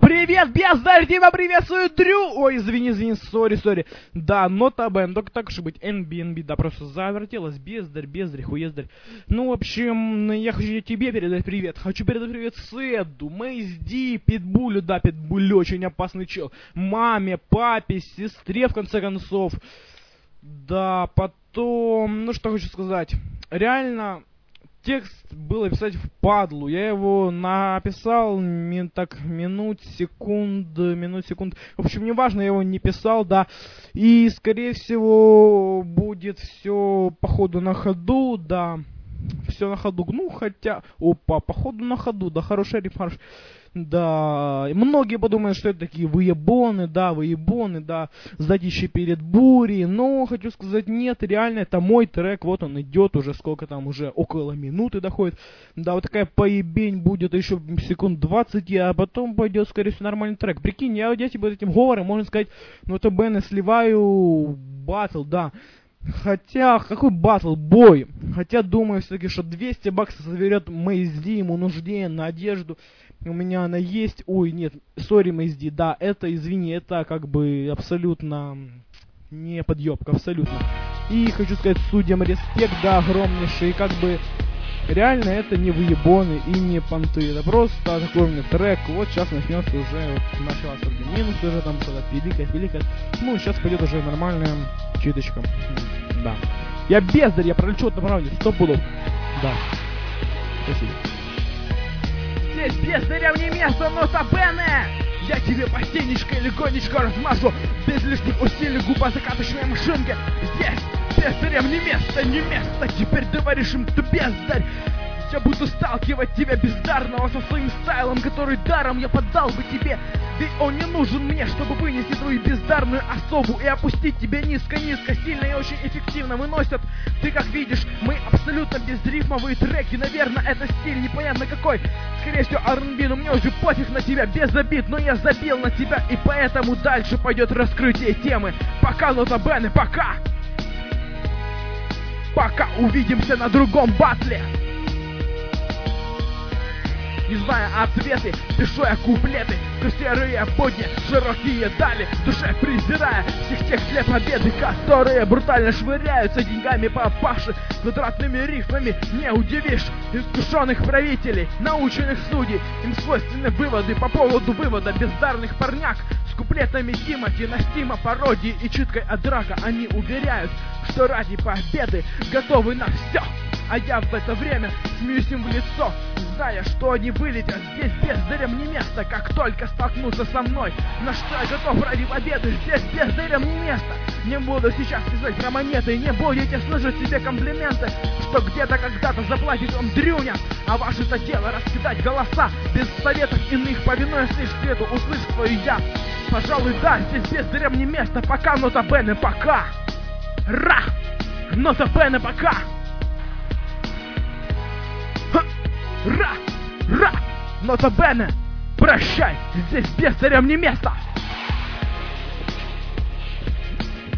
Привет, бездарь, тебя приветствует Дрю! Ой, извини, сори. Да, нота Бен, только так уж и быть, NBNB, да, просто завертелась, бездарь, хуездарь. Ну, в общем, я хочу тебе передать привет. Хочу передать привет Сэду, Мэйзди, Питбулю, да, Питбуль очень опасный чел. Маме, папе, сестре, в конце концов. Да, потом, ну что хочу сказать. Реально... Текст было писать впадлу. Я его написал минут, секунд. В общем, неважно, я его не писал, да. И, скорее всего, будет все по ходу на ходу, да. Все на ходу. Ну, хотя... Опа, по ходу на ходу, да, хороший рифм, хороший. Да, и многие подумают, что это такие выебоны, да, сдатище перед бурей, но хочу сказать, нет, реально, это мой трек, вот он идет уже, сколько там, уже около минуты доходит, да, вот такая поебень будет еще секунд 20, а потом пойдет, скорее всего, нормальный трек. Прикинь, я тебе этим говором, можно сказать, ну это Бен, сливаю батл, да. Хотя, какой батл, бой. Хотя думаю все-таки, что 200 баксов заберет Мэйзди, ему нужнее на одежду. У меня она есть. Ой, нет, сори, Мэйзди, да, это, извини, это как бы абсолютно не подъебка, абсолютно. И хочу сказать судьям респект, да, огромнейший, как бы реально это не выебоны и не понты. Это просто такой у меня трек. Вот сейчас начнется уже, вот началась минус уже там что-то пиликать. Ну, сейчас пойдет уже нормальная читочка. Да. Я бездарь, я пролечу на правде, 100 пудов. Да. Спасибо. Здесь бездарям не место, нота Бене! Я тебе постельничкой легонечко размажу, без лишних усилий губозакаточной машинки. Здесь бездарям не место, теперь ты говоришь им, ты бездарь. Я буду сталкивать тебя бездарного со своим стайлом, который даром я поддал бы тебе. Ведь он не нужен мне, чтобы вынести твою бездарную особу и опустить тебя низко-низко, сильно и очень эффективно выносят. Ты как видишь, мы абсолютно безрифмовые треки, наверное, это стиль непонятно какой. Скорее всего R&B, но мне уже пофиг на тебя, без обид, но я забил на тебя, и поэтому дальше пойдет раскрытие темы. Пока, нота Бене, пока! Пока увидимся на другом батле! Не зная ответы, пишу я куплеты, то серые будни, широкие дали, в душе презирая всех тех для победы, которые брутально швыряются деньгами папаши, квадратными рифмами не удивишь искушенных правителей, наученных судей, им свойственны выводы по поводу вывода бездарных парняк с куплетами Тимати на стима пародии и читкой от драка. Они уверяют, что ради победы готовы на все. А я в это время смеюсь им в лицо, зная, что они вылетят. Здесь бездарям не место, как только столкнутся со мной. На что я готов ради победы, здесь бездарям не место. Не буду сейчас писать про монеты, не будете слышать себе комплименты, что где-то когда-то заплатит он Дрюня. А ваше-то дело раскидать голоса, без советов иных, повинуясь лишь свету, услышь свою я. Пожалуй, да, здесь бездарям не место, пока, нота Бене, пока. Ра! Нота Бене, пока! Ра! Нота Бене! Прощай! Здесь бездарям не место!